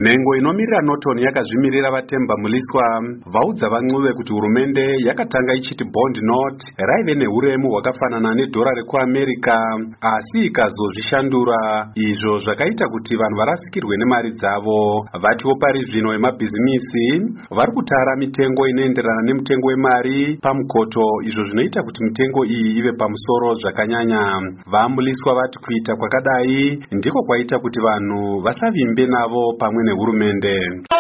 Nhengo inomirira Norton yakazvimirira vatemba muliswa vaudza van'uve kuti hurumende yakatanga ichiti bond note raive neuremu hwakafanana nedhora rekuAmerica asi ikazozvishandura, izvo zvakaita kuti vanhu varasikirwe nemari dzavo. Vatiwo pari zvino vemabhizimisi vari kutara mitengo inoenderana nemutengo wemari pamukoto, izvo zvinoita kuti mitengo iyi ive pamusoro zvakanyanya. Vamuliswa vati kuita kwakadai ndiko kwaita kuti vanhu vasavimbe navo pamwe nehurumende.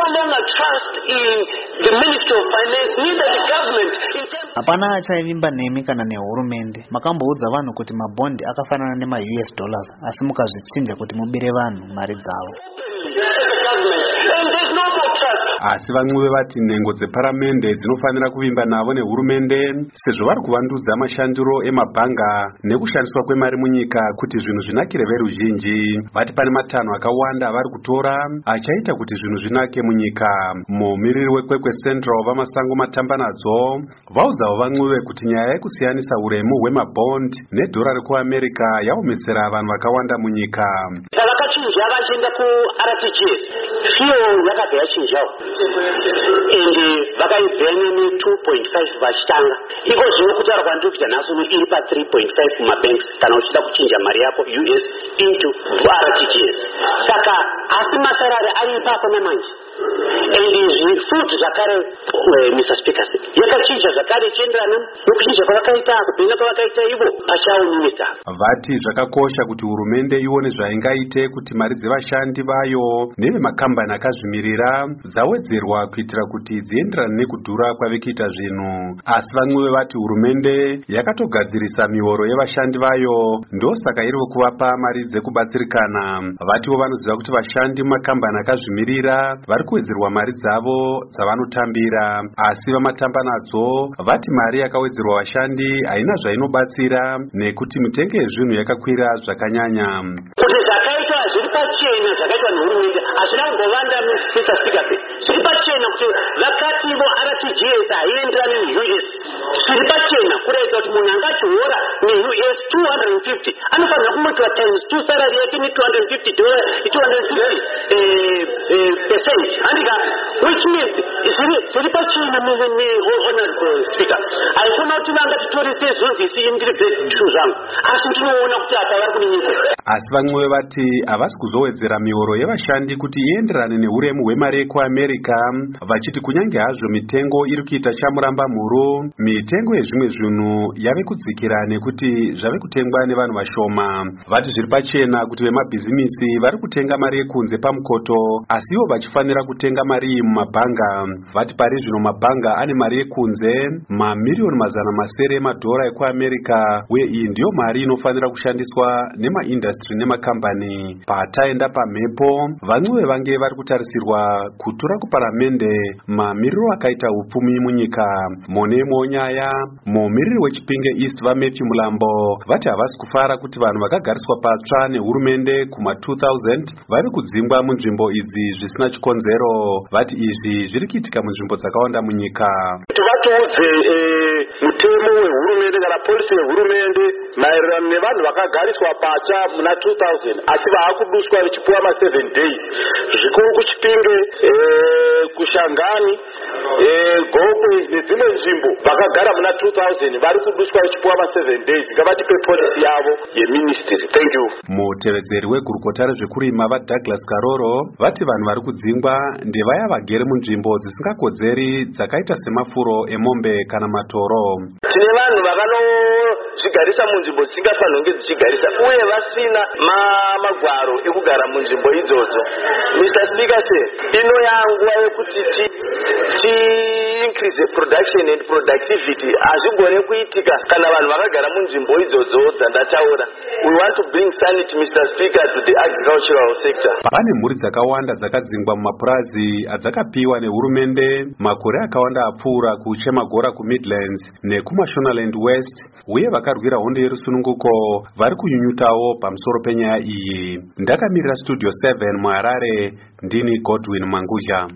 Hapana achaivimba nemi kana nehurumende. Makamboudza vanhu kuti mabondi akafanana nema-US dollars asi mukazvichinja kuti mubire vanhu mari dzavo. Asi van'uve vati nhengo dzeparamende dzinofanira kuvimba navo nehurumende sezvo vari kuvandudza mashandiro emabhanga nekushandiswa kwemari munyika kuti zvinhu zvinakire veruzhinji. Vati pane matanho akawanda avari kutora achaita kuti zvinhu zvinake munyika. Mumiriri wekwekwe Central vamasango matambanadzo vaudzawo van'uve kuti nyaya yekusiyanisa uremu hwemabond nedhora rekuAmerica yaomesera vanhu vakawanda munyika. Vakachinja vachienda kuRTGS fiyo yakabva yachinjawo ende vakaibvenya ne2.5 vachitanga. Iko zvino kutaura kwandiri kuti nhasi iri pa3.5 kumabanks kana uchida kuchinja mari yako US into RTGS. Saka asi masarari ari ipapo namanje ende zvifuti zvakare Mr. Speaker yakachinja zvakare ichienderana nokuchinja kwavakaita kubhenya kwavakaita ivo pachawo minista. Vati zvakakosha kuti hurumende ione zvaingaite kuti mari dzevashandi vayo nevemakambani akazvimirira dzawedzerwa kuitira kuti dzienderane nekudhura kwavekuita zvinhu. Asi van'uve vati hurumende yakatogadzirisa mihoro yevashandi vayo ndosaka iri kuvapa mari dzekubatsirikana. Vatiwo vanoziva kuti vashandi mumakambani akazvimirira vari kuwedzerwa mari dzavo dzavanotambira, asi vamatambanadzo vati mari yakawedzerwa vashandi haina zvainobatsira nekuti mitengo yezvinhu yakakwira zvakanyanya. Kuti zvakaita zviri pachena zvakaitwa nehurumende hazvina kungovanda Mr. Speaker. Zviri pachena kuti vakati ivo RTGS haienderani neUS. Zviri pachena kurayidza kuti munhu angachihora neUS 250 anofanira kumutiwa times 2 salary yake ne250 handika, which means zviri pachena honorable Speaker. Haifuna kuti vangatitorese zvonzisi ndiri bhedhu zvangu asi tinoona kuti apa vari kuninyika. Asi van'uve vati havasi kuzowedzera mihoro yevashandi kuti ienderane neuremu hwemari yekuAmerica, vachiti kunyange hazvo mitengo iri kuita chamuramba mhuru, mitengo yezvimwe zvinhu yave kudzikira nekuti zvave kutengwa nevanhu vashoma. Vati zviri pachena kuti vemabhizimisi vari kutenga mari yekunze pamukoto asi ivo vachifanira kutenga mari iyi mumabhanga. Vati pari zvino mabhanga ane mari yekunze mamiliyoni mazana masere emadhora ekuAmerica, uye iyi ndiyo mari inofanira kushandiswa nemaindastri nemakambani. Pataenda pamhepo van'uve vange vari kutarisirwa kutura kuparamende mamiriro akaita upfumi munyika. Monemo nyaya mumiriri wechipinge East vaMatthew Mulambo vati havasi kufara kuti vanhu vakagariswa patsva nehurumende kuma2000 vari kudzingwa munzvimbo idzi zvisina chikonzero. Vati izvi zviri kuitika munzvimbo dzakawanda munyika. Tivatiudze mutemo wehurumende kana polisi yehurumende maererano nevanhu vakagariswa patsva muna 2000 asi vaakuduswa vachipuwa ma7 days. Zvikuru kuchipinge, kushangani, Gokwe nedzimwe nzvimbo vakagara muna 2000 vari kuduswa vachipuwa ma7 days. Ngavatipe polisi yavo yeministry. Thank you. Mutevedzeri wegurukota rezvekurima vaDouglas Karoro vati vanhu vari kudzingwa ndevaya vagere munzvimbo dzisingakodzeri dzakaita semafuro emombe kana matoro. Tine vanhu vakanozvigarisa munzvimbo dzisingafanirwi kunge dzichigarisa uye vasina magwaro ekugara munzvimbo idzodzo. Mr. Speaker, ino yanguva yekuti increase production and productivity hazvigone kuitika kana vanhu vakagara munzvimbo idzodzo dzandataura. We want to bring sanity, Mr. Speaker, to the agricultural sector. Pane mhuri dzakawanda dzakadzingwa mumapurazi adzakapiwa nehurumende makore akawanda apfuura kuChemagora kuMidlands nekuMashonaland West, uye vakarwira hondo yerusununguko vari kunyunyutawo pamusoro penyaya iyi. Ndakamirira Studio 7 muHarare, ndini Godwin Manguzha.